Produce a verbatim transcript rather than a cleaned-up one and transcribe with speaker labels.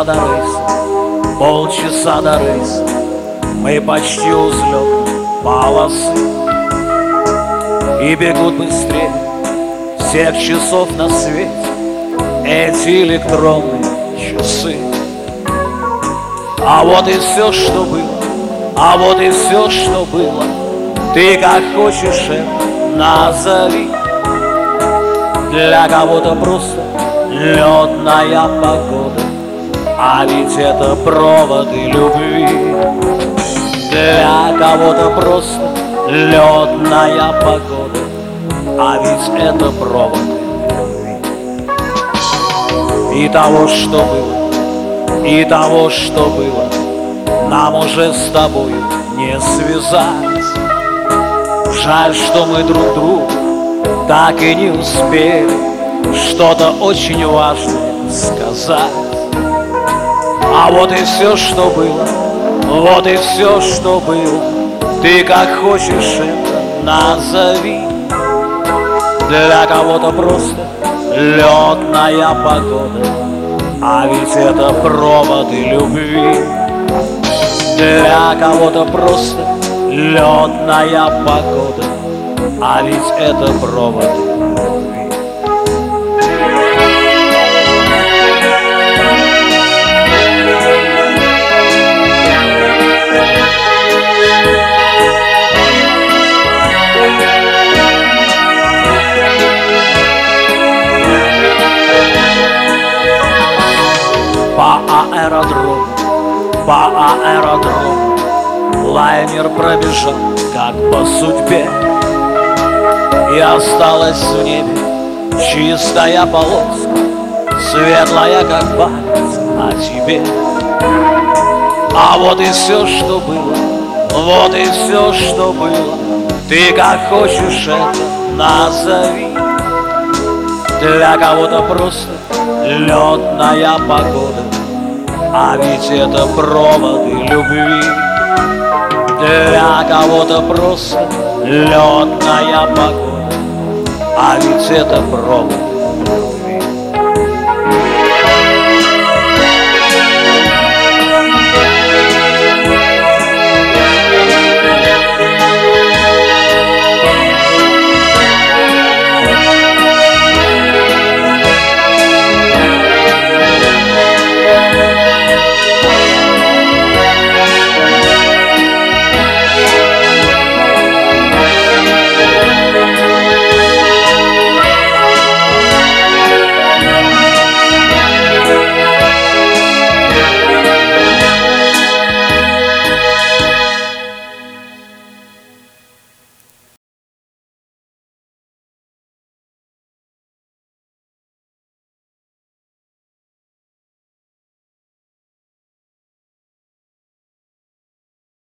Speaker 1: полчаса до рейса, полчаса до рейса, мы почти у взлетной полосы. И бегут быстрее всех часов на свете эти электронные часы. А вот и все, что было, а вот и все, что было, ты как хочешь это назови. Для кого-то просто летная погода, а ведь это проводы любви. Для кого-то просто летная погода, а ведь это проводы любви. И того, что было, и того, что было, нам уже с тобою не связать. Жаль, что мы друг другу так и не успели что-то очень важное сказать. А вот и все, что было, вот и все, что было, ты как хочешь это назови. Для кого-то просто летная погода, а ведь это проводы любви. Для кого-то просто летная погода, а ведь это проводы любви. По аэродрому, по аэродрому лайнер пробежал как по судьбе, и осталась в небе чистая полоска, светлая как память о тебе. А вот и все, что было, вот и все, что было, ты как хочешь это назови. Для кого-то просто летная погода, а ведь это проводы любви. Для кого-то просто летная погода, а ведь это провод